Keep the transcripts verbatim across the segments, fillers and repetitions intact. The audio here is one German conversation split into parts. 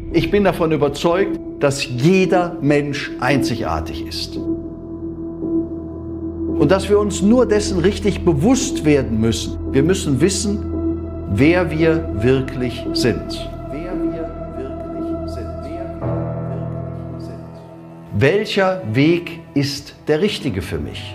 Ich bin davon überzeugt, dass jeder Mensch einzigartig ist. Und dass wir uns nur dessen richtig bewusst werden müssen. Wir müssen wissen, wer wir wirklich sind. Wer wir wirklich sind. Wer wir wirklich sind. Welcher Weg ist der richtige für mich?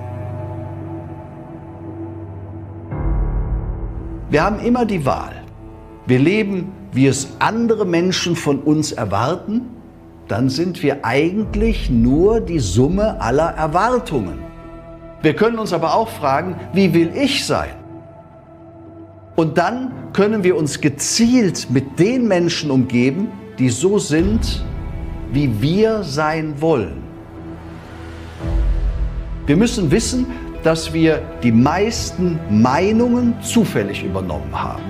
Wir haben immer die Wahl. Wir leben, wie es andere Menschen von uns erwarten, dann sind wir eigentlich nur die Summe aller Erwartungen. Wir können uns aber auch fragen, wie will ich sein? Und dann können wir uns gezielt mit den Menschen umgeben, die so sind, wie wir sein wollen. Wir müssen wissen, dass wir die meisten Meinungen zufällig übernommen haben.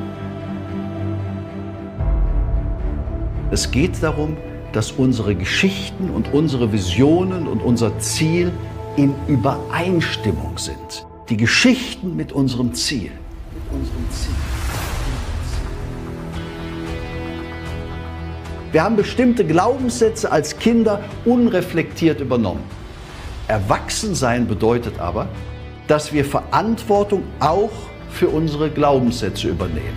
Es geht darum, dass unsere Geschichten und unsere Visionen und unser Ziel in Übereinstimmung sind. Die Geschichten mit unserem Ziel. Mit unserem Ziel. Wir haben bestimmte Glaubenssätze als Kinder unreflektiert übernommen. Erwachsensein bedeutet aber, dass wir Verantwortung auch für unsere Glaubenssätze übernehmen.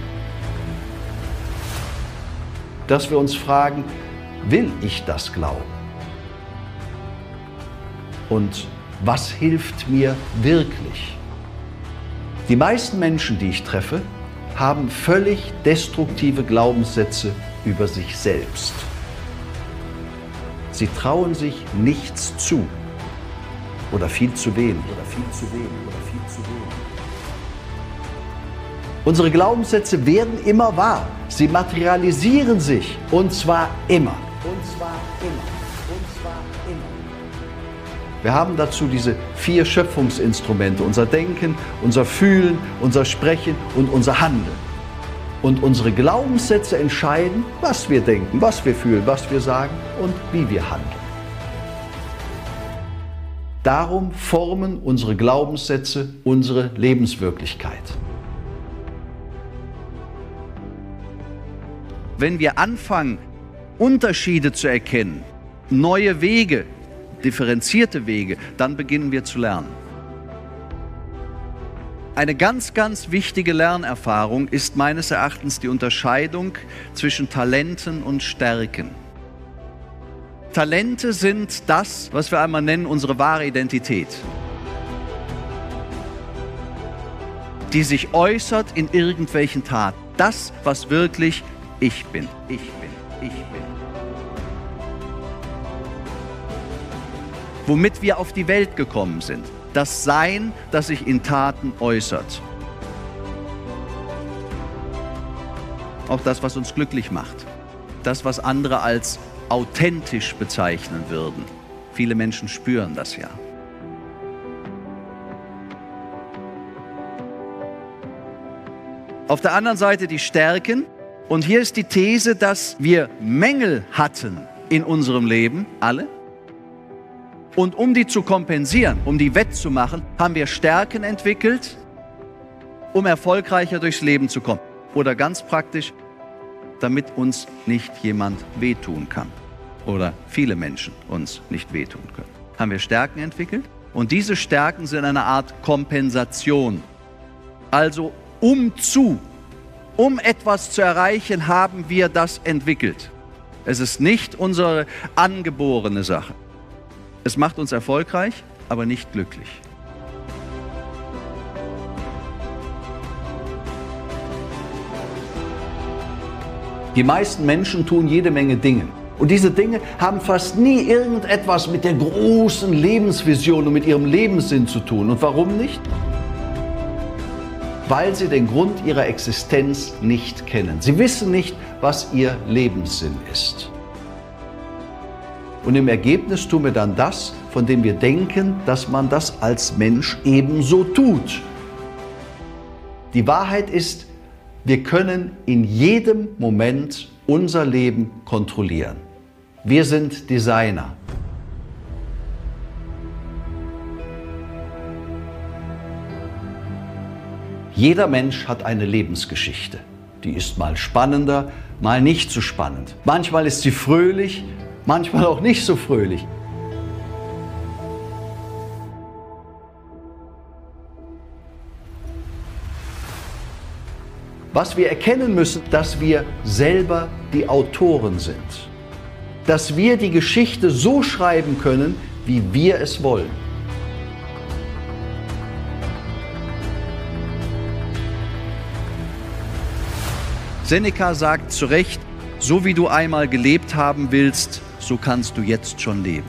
Dass wir uns fragen, will ich das glauben? Und was hilft mir wirklich? Die meisten Menschen, die ich treffe, haben völlig destruktive Glaubenssätze über sich selbst. Sie trauen sich nichts zu oder viel zu wenig oder viel zu wenig oder viel zu wenig. Unsere Glaubenssätze werden immer wahr. Sie materialisieren sich und zwar immer. Und zwar immer. Und zwar immer. Wir haben dazu diese vier Schöpfungsinstrumente, unser Denken, unser Fühlen, unser Sprechen und unser Handeln. Und unsere Glaubenssätze entscheiden, was wir denken, was wir fühlen, was wir sagen und wie wir handeln. Darum formen unsere Glaubenssätze unsere Lebenswirklichkeit. Wenn wir anfangen, Unterschiede zu erkennen, neue Wege, differenzierte Wege, dann beginnen wir zu lernen. Eine ganz, ganz wichtige Lernerfahrung ist meines Erachtens die Unterscheidung zwischen Talenten und Stärken. Talente sind das, was wir einmal nennen, unsere wahre Identität, die sich äußert in irgendwelchen Taten. Das, was wirklich ich bin, ich bin, ich bin. Womit wir auf die Welt gekommen sind. Das Sein, das sich in Taten äußert. Auch das, was uns glücklich macht. Das, was andere als authentisch bezeichnen würden. Viele Menschen spüren das ja. Auf der anderen Seite die Stärken. Und hier ist die These, dass wir Mängel hatten in unserem Leben, alle. Und um die zu kompensieren, um die wettzumachen, haben wir Stärken entwickelt, um erfolgreicher durchs Leben zu kommen. Oder ganz praktisch, damit uns nicht jemand wehtun kann. Oder viele Menschen uns nicht wehtun können. Haben wir Stärken entwickelt? Und diese Stärken sind eine Art Kompensation. Also um zu, um etwas zu erreichen, haben wir das entwickelt. Es ist nicht unsere angeborene Sache. Es macht uns erfolgreich, aber nicht glücklich. Die meisten Menschen tun jede Menge Dinge. Und diese Dinge haben fast nie irgendetwas mit der großen Lebensvision und mit ihrem Lebenssinn zu tun. Und warum nicht? Weil sie den Grund ihrer Existenz nicht kennen. Sie wissen nicht, was ihr Lebenssinn ist. Und im Ergebnis tun wir dann das, von dem wir denken, dass man das als Mensch ebenso tut. Die Wahrheit ist, wir können in jedem Moment unser Leben kontrollieren. Wir sind Designer. Jeder Mensch hat eine Lebensgeschichte. die ist mal spannender, mal nicht so spannend. Manchmal ist sie fröhlich, manchmal auch nicht so fröhlich. Was wir erkennen müssen, dass wir selber die Autoren sind. Dass wir die Geschichte so schreiben können, wie wir es wollen. Seneca sagt zu Recht, so wie du einmal gelebt haben willst, so kannst du jetzt schon leben.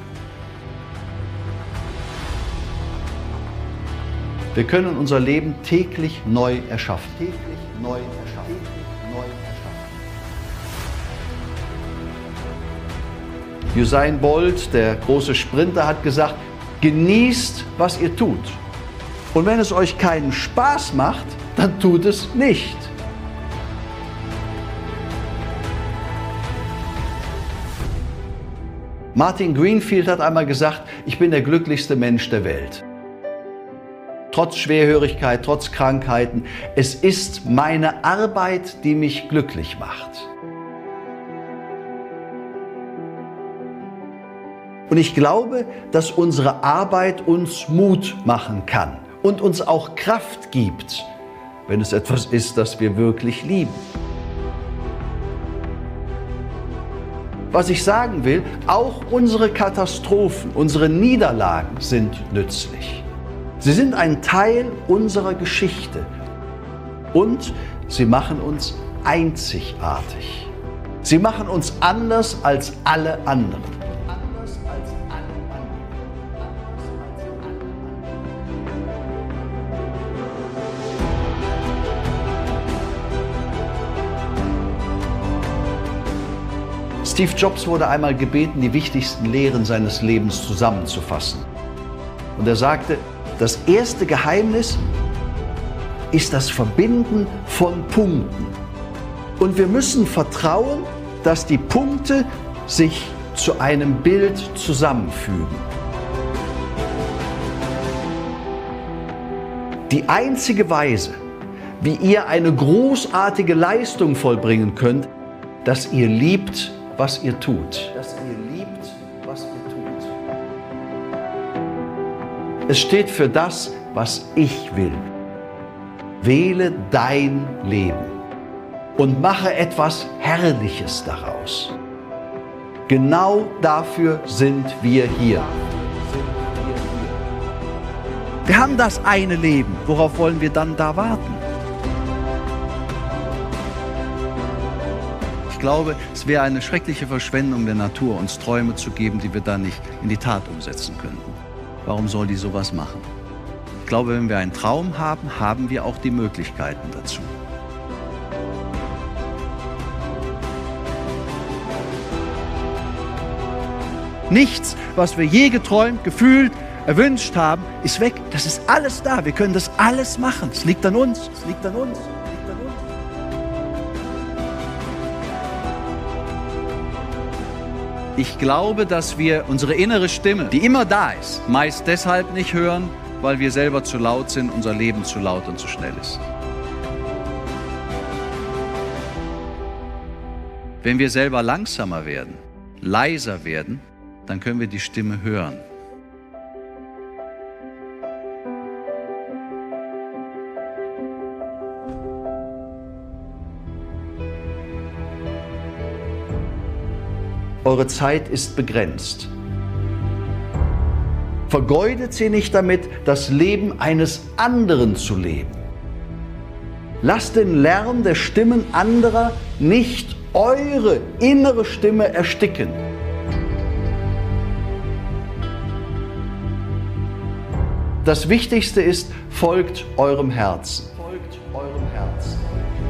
Wir können unser Leben täglich neu erschaffen. Täglich neu erschaffen. Täglich neu erschaffen. Usain Bolt, der große Sprinter, hat gesagt, genießt, was ihr tut. Und wenn es euch keinen Spaß macht, dann tut es nicht. Martin Greenfield hat einmal gesagt, ich bin der glücklichste Mensch der Welt. Trotz Schwerhörigkeit, trotz Krankheiten. Es ist meine Arbeit, die mich glücklich macht. Und ich glaube, dass unsere Arbeit uns Mut machen kann und uns auch Kraft gibt, wenn es etwas ist, das wir wirklich lieben. Was ich sagen will, auch unsere Katastrophen, unsere Niederlagen sind nützlich. Sie sind ein Teil unserer Geschichte und sie machen uns einzigartig. Sie machen uns anders als alle anderen. Anders als alle anderen. Anders als alle anderen. Steve Jobs wurde einmal gebeten, die wichtigsten Lehren seines Lebens zusammenzufassen. Und er sagte, das erste Geheimnis ist das Verbinden von Punkten. Und wir müssen vertrauen, dass die Punkte sich zu einem Bild zusammenfügen. Die einzige Weise, wie ihr eine großartige Leistung vollbringen könnt, dass ihr liebt, was ihr tut. Dass ihr liebt, was ihr tut. Es steht für das, was ich will. Wähle dein Leben und mache etwas Herrliches daraus. Genau dafür sind wir hier. Wir haben das eine Leben. Worauf wollen wir dann da warten? Ich glaube, es wäre eine schreckliche Verschwendung der Natur, uns Träume zu geben, die wir dann nicht in die Tat umsetzen könnten. Warum soll die sowas machen? Ich glaube, wenn wir einen Traum haben, haben wir auch die Möglichkeiten dazu. Nichts, was wir je geträumt, gefühlt, erwünscht haben, ist weg. Das ist alles da. Wir können das alles machen. Es liegt an uns. Es liegt an uns. Es liegt an uns. Ich glaube, dass wir unsere innere Stimme, die immer da ist, meist deshalb nicht hören, weil wir selber zu laut sind, unser Leben zu laut und zu schnell ist. Wenn wir selber langsamer werden, leiser werden, dann können wir die Stimme hören. Eure Zeit ist begrenzt. Vergeudet sie nicht damit, das Leben eines anderen zu leben. Lasst den Lärm der Stimmen anderer nicht eure innere Stimme ersticken. Das Wichtigste ist, folgt eurem Herzen. Folgt eurem Herzen.